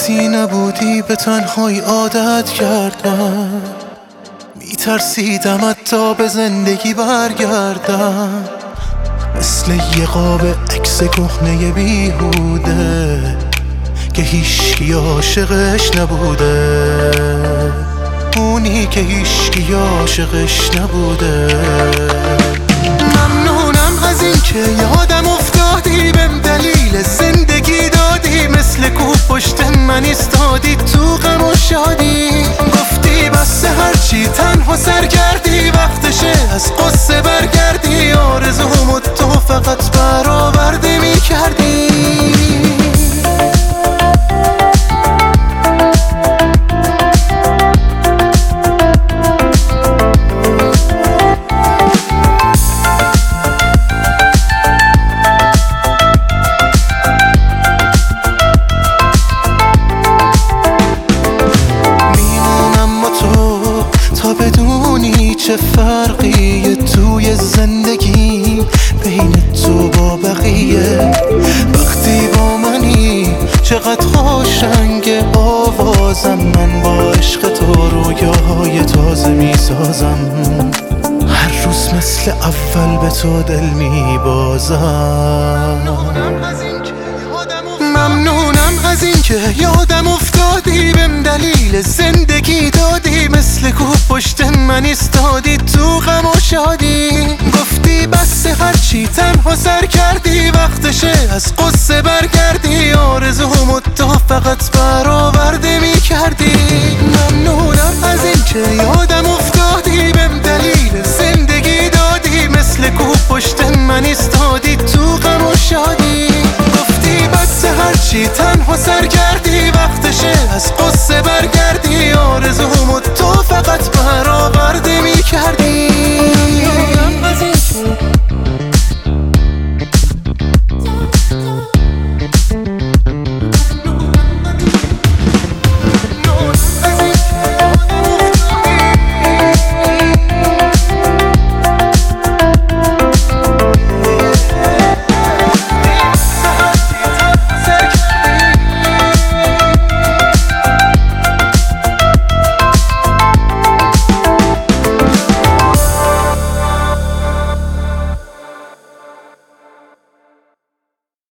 وقتی نبودی به تنهایی عادت کردم، میترسیدم حتی به زندگی برگردم، مثل یه قاب عکس کهنه بیهوده که هیچکی عاشقش نبوده، اونی که هیچکی عاشقش نبوده. ممنونم از این که یادم افتادی، بهم دلیل زندگی دادی، مثل کوه پشت من ایستادی تو غم و شادی. گفتی بس هرچی تنها سرگردی، وقتشه از قصه برگردی، آرزومو تو فقط برآورده میکردی. چه فرقیه توی زندگی بین تو با بقیه؟ وقتی با منی چقدر خوشنگ آوازم، من با عشق تو رویاهای تازه میسازم، هر روز مثل اول به تو دل میبازم. ممنونم از این که یادم افتادی، بهم دلیل زندگی دادی، مثل کوه پشت من ایستادی تو غم و شادی. گفتی بس هرچی تنها سر کردی، وقتشه از قصه برگردی، آرزومو تو فقط برآورده میکردی. ممنونم از این که یادم افتادی، بهم دلیل زندگی دادی، مثل کوه پشت من ایستادی تو غم و شادی. گفتی بس هرچی تنها سر کردی، وقتشه از قصه برگردی، آرزومو تو فقط برآورده میکردی.